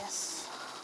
this.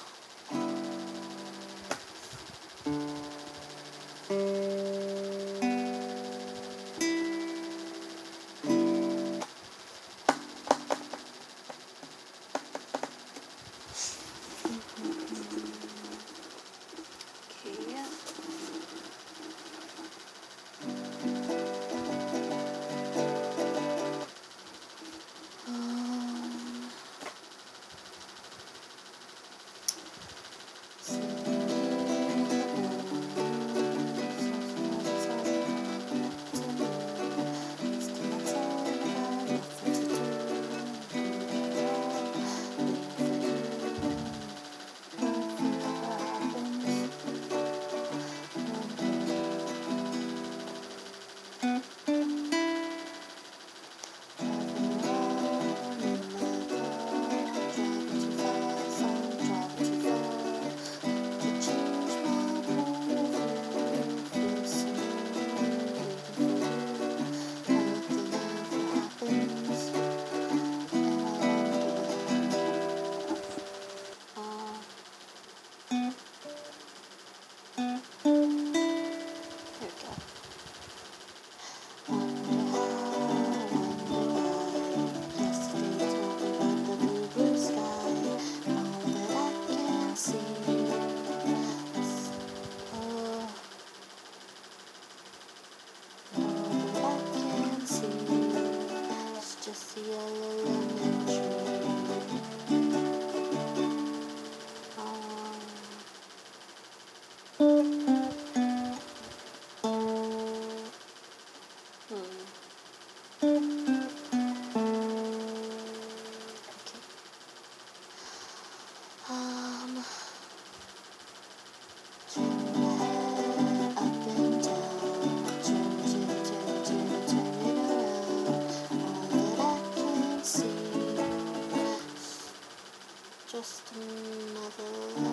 Just another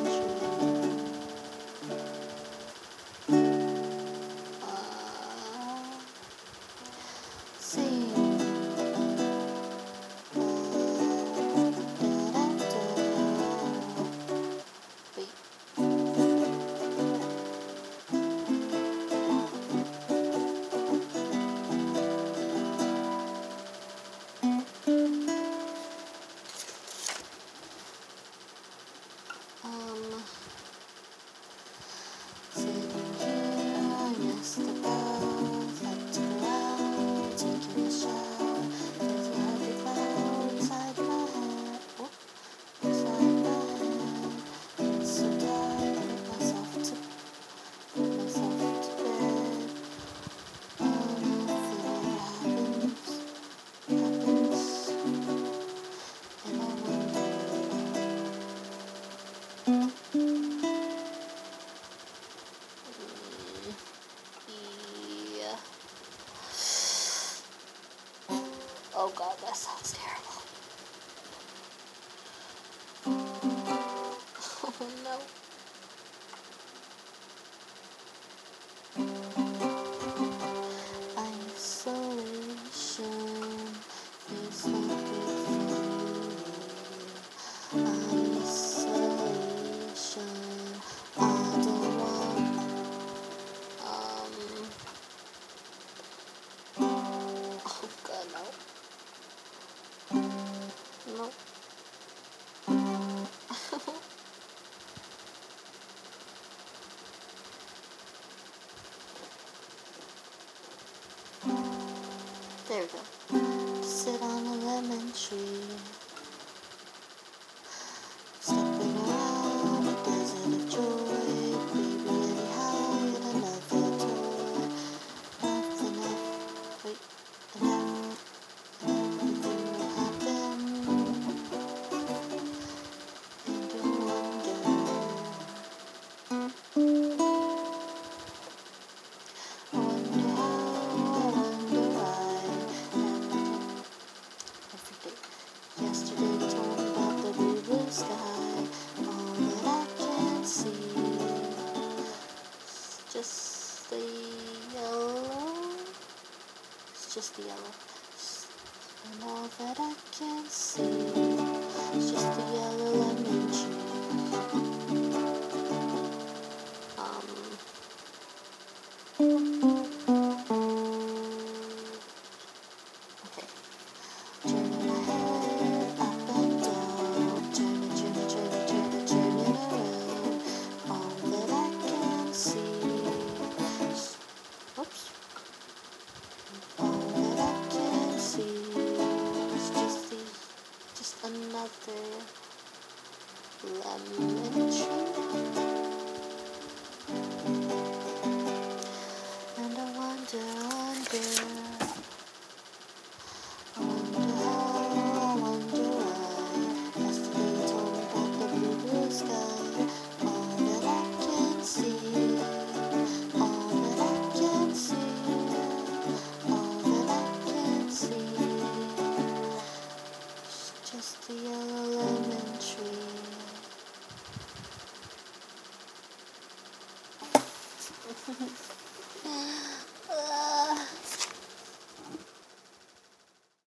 oh god, that sounds terrible. Oh no. Isolation is not good for you. Isolation, I don't want. Oh god, no. No. There we go. Sit on a lemon tree, stepping around a desert of joy. Baby, anyhow, yet another toy. Nothing else, wait, and everything will happen. And you wonder how, wonder why. Every day. Yesterday you told me about the blue, blue sky. All that I can see is just the yellow. It's just the yellow. And all that I can see It's just a yellow lemon tree. Okay. Turning my head up and down, turning around. All that I can see. Oops. All that I can see is just another lemon tree. And I wonder how, I wonder why. Yesterday you told me about the blue, blue sky. All that I can see, all that I can see, all that I can see is just a yellow lemon tree.